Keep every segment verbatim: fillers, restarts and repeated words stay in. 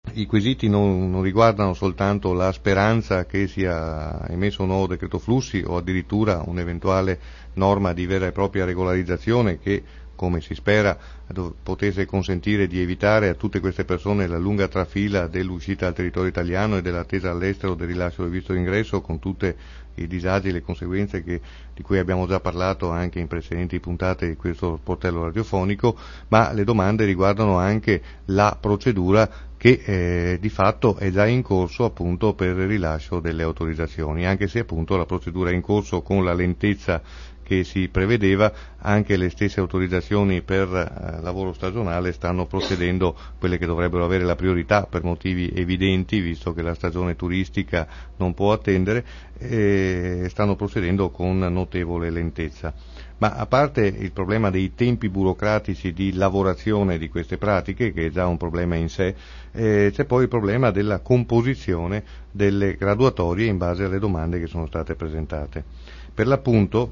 I quesiti non, non riguardano soltanto la speranza che sia emesso un nuovo decreto flussi o addirittura un'eventuale norma di vera e propria regolarizzazione che, come si spera, potesse consentire di evitare a tutte queste persone la lunga trafila dell'uscita dal territorio italiano e dell'attesa all'estero del rilascio del visto d'ingresso, con tutti i disagi e le conseguenze che, di cui abbiamo già parlato anche in precedenti puntate di questo sportello radiofonico, ma le domande riguardano anche la procedura che eh, di fatto è già in corso appunto per il rilascio delle autorizzazioni, anche se appunto la procedura è in corso con la lentezza che si prevedeva. Anche le stesse autorizzazioni per eh, lavoro stagionale stanno procedendo, quelle che dovrebbero avere la priorità per motivi evidenti, visto che la stagione turistica non può attendere, e stanno procedendo con notevole lentezza. Ma a parte il problema dei tempi burocratici di lavorazione di queste pratiche, che è già un problema in sé, eh, c'è poi il problema della composizione delle graduatorie in base alle domande che sono state presentate. Per l'appunto,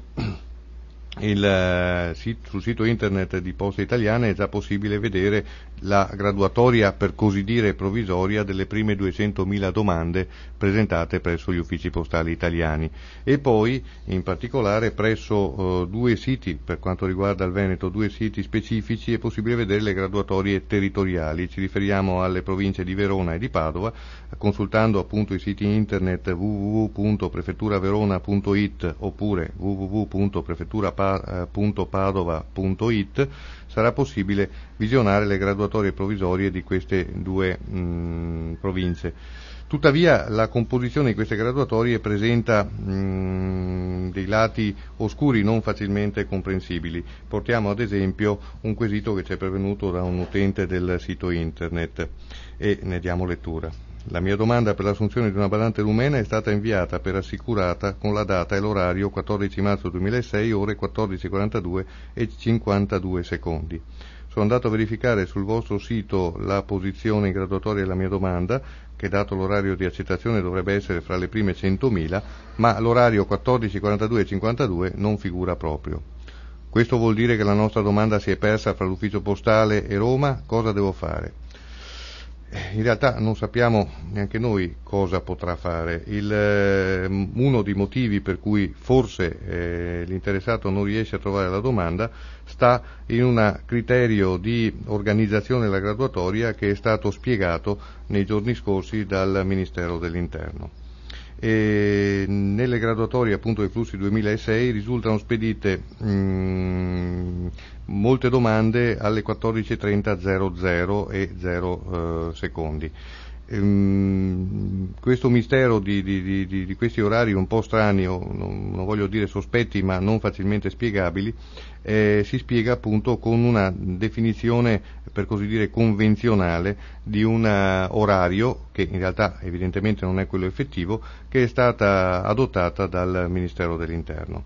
il, sul sito internet di Poste Italiane è già possibile vedere la graduatoria, per così dire provvisoria, delle prime duecentomila domande presentate presso gli uffici postali italiani, e poi in particolare presso eh, due siti, per quanto riguarda il Veneto, due siti specifici è possibile vedere le graduatorie territoriali. Ci riferiamo alle province di Verona e di Padova, consultando appunto i siti internet w w w punto prefetturaverona punto i t oppure w w w punto prefettura punto padova punto i t sarà possibile visionare le graduatorie provvisorie di queste due mh, province. Tuttavia la composizione di queste graduatorie presenta mh, dei lati oscuri non facilmente comprensibili. Portiamo ad esempio un quesito che ci è pervenuto da un utente del sito internet e ne diamo lettura. La mia domanda per l'assunzione di una badante rumena è stata inviata per assicurata con la data e l'orario quattordici marzo duemilasei, ore quattordici e quarantadue e cinquantadue secondi. Sono andato a verificare sul vostro sito la posizione in graduatoria della mia domanda, che dato l'orario di accettazione dovrebbe essere fra le prime centomila, ma l'orario quattordici, quarantadue e cinquantadue non figura proprio. Questo vuol dire che la nostra domanda si è persa fra l'ufficio postale e Roma? Cosa devo fare? In realtà non sappiamo neanche noi cosa potrà fare. Il, eh, uno dei motivi per cui forse eh, l'interessato non riesce a trovare la domanda sta in un criterio di organizzazione della graduatoria che è stato spiegato nei giorni scorsi dal Ministero dell'Interno. E nelle graduatorie appunto dei flussi duemilasei risultano spedite mh, molte domande alle quattordici e trenta zero zero e zero eh, secondi. Ehm, questo mistero di, di, di, di questi orari un po' strani, o non, non voglio dire sospetti, ma non facilmente spiegabili, eh, si spiega appunto con una definizione, per così dire, convenzionale di un orario, che in realtà evidentemente non è quello effettivo, che è stata adottata dal Ministero dell'Interno.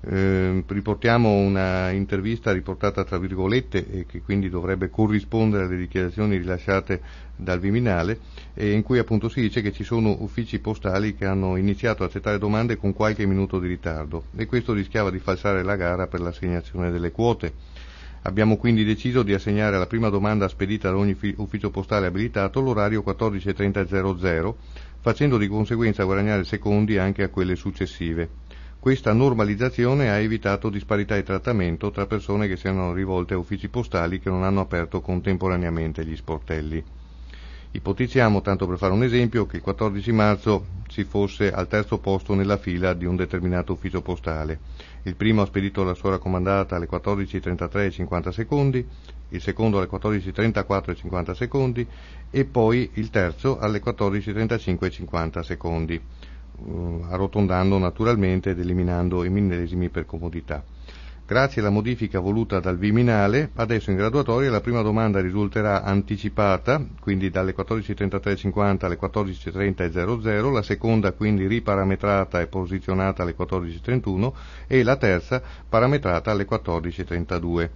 Eh, riportiamo una intervista riportata tra virgolette e che quindi dovrebbe corrispondere alle dichiarazioni rilasciate dal Viminale, e in cui appunto si dice che ci sono uffici postali che hanno iniziato a accettare domande con qualche minuto di ritardo, e questo rischiava di falsare la gara per l'assegnazione delle quote. Abbiamo quindi deciso di assegnare alla prima domanda spedita da ogni ufficio postale abilitato l'orario quattordici e trenta zero zero, facendo di conseguenza guadagnare secondi anche a quelle successive. Questa normalizzazione ha evitato disparità di trattamento tra persone che siano rivolte a uffici postali che non hanno aperto contemporaneamente gli sportelli. Ipotizziamo, tanto per fare un esempio, che il quattordici marzo si fosse al terzo posto nella fila di un determinato ufficio postale. Il primo ha spedito la sua raccomandata alle quattordici e trentatré e cinquanta secondi, il secondo alle quattordici e trentaquattro e cinquanta secondi e poi il terzo alle quattordici e trentacinque e cinquanta secondi. Arrotondando naturalmente ed eliminando i millesimi per comodità. Grazie alla modifica voluta dal Viminale, adesso in graduatoria la prima domanda risulterà anticipata, quindi dalle quattordici e trentatré e cinquanta alle quattordici e trenta e zero zero, la seconda quindi riparametrata e posizionata alle quattordici e trentuno e la terza parametrata alle quattordici e trentadue.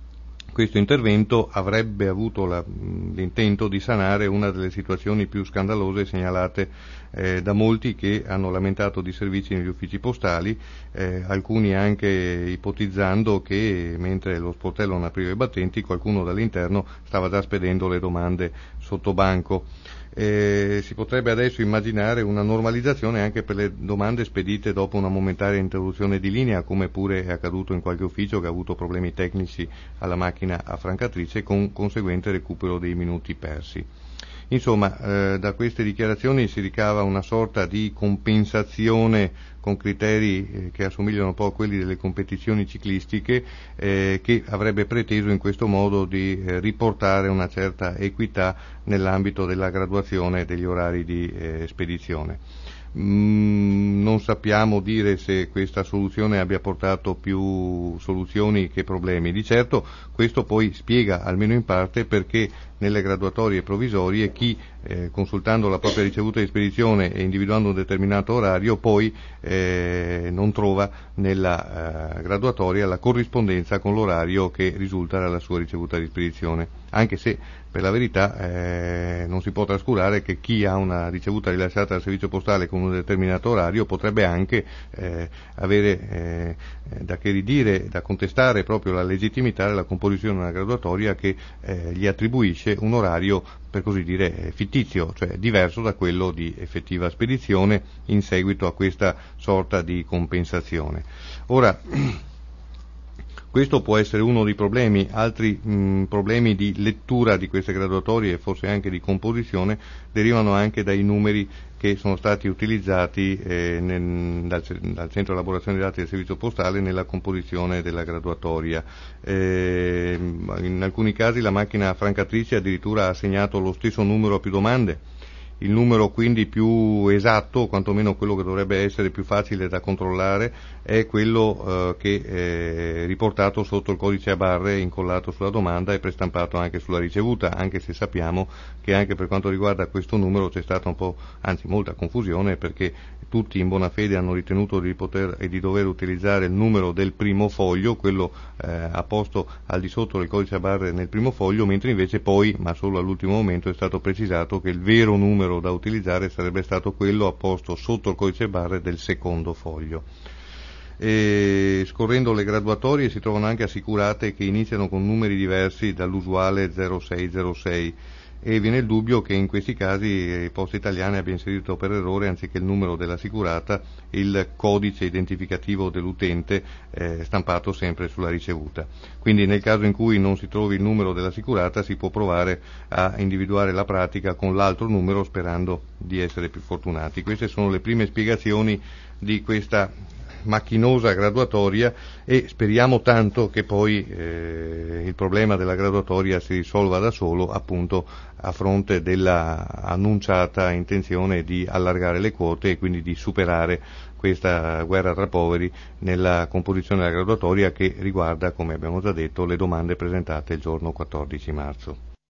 Questo intervento avrebbe avuto la, l'intento di sanare una delle situazioni più scandalose segnalate eh, da molti che hanno lamentato disservizi negli uffici postali, eh, alcuni anche ipotizzando che mentre lo sportello non apriva i battenti qualcuno dall'interno stava già spedendo le domande sotto banco. Eh, si potrebbe adesso immaginare una normalizzazione anche per le domande spedite dopo una momentanea interruzione di linea, come pure è accaduto in qualche ufficio che ha avuto problemi tecnici alla macchina affrancatrice con conseguente recupero dei minuti persi. Insomma, eh, da queste dichiarazioni si ricava una sorta di compensazione con criteri eh, che assomigliano un po' a quelli delle competizioni ciclistiche, eh, che avrebbe preteso in questo modo di eh, riportare una certa equità nell'ambito della graduazione degli orari di eh, spedizione. Mm, non sappiamo dire se questa soluzione abbia portato più soluzioni che problemi. Di certo questo poi spiega, almeno in parte, perché nelle graduatorie provvisorie chi, eh, consultando la propria ricevuta di spedizione e individuando un determinato orario, poi eh, non trova nella eh, graduatoria la corrispondenza con l'orario che risulta dalla sua ricevuta di spedizione, anche se per la verità eh, non si può trascurare che chi ha una ricevuta rilasciata dal servizio postale con un determinato orario potrebbe anche eh, avere eh, da che ridire, da contestare proprio la legittimità della composizione di una graduatoria che eh, gli attribuisce un orario, per così dire, fittizio, cioè diverso da quello di effettiva spedizione in seguito a questa sorta di compensazione. Ora, questo può essere uno dei problemi. Altri mh, problemi di lettura di queste graduatorie e forse anche di composizione derivano anche dai numeri che sono stati utilizzati eh, nel, dal, dal centro di elaborazione dei dati del servizio postale nella composizione della graduatoria. Eh, in alcuni casi la macchina affrancatrice addirittura ha assegnato lo stesso numero a più domande. Il numero quindi più esatto, o quantomeno quello che dovrebbe essere più facile da controllare, è quello eh, che è riportato sotto il codice a barre incollato sulla domanda e prestampato anche sulla ricevuta, anche se sappiamo che anche per quanto riguarda questo numero c'è stata un po', anzi molta confusione, perché tutti in buona fede hanno ritenuto di poter e di dover utilizzare il numero del primo foglio, quello eh, apposto al di sotto del codice a barre nel primo foglio, mentre invece poi, ma solo all'ultimo momento, è stato precisato che il vero numero da utilizzare sarebbe stato quello apposto sotto il codice a barre del secondo foglio. E scorrendo le graduatorie si trovano anche assicurate che iniziano con numeri diversi dall'usuale zero sei zero sei e viene il dubbio che in questi casi Poste Italiane abbia inserito per errore, anziché il numero dell'assicurata, il codice identificativo dell'utente eh, stampato sempre sulla ricevuta. Quindi nel caso in cui non si trovi il numero dell'assicurata si può provare a individuare la pratica con l'altro numero sperando di essere più fortunati. Queste sono le prime spiegazioni di questa macchinosa graduatoria e speriamo tanto che poi eh, il problema della graduatoria si risolva da solo, appunto a fronte della annunciata intenzione di allargare le quote e quindi di superare questa guerra tra poveri nella composizione della graduatoria che riguarda, come abbiamo già detto, le domande presentate il giorno quattordici marzo.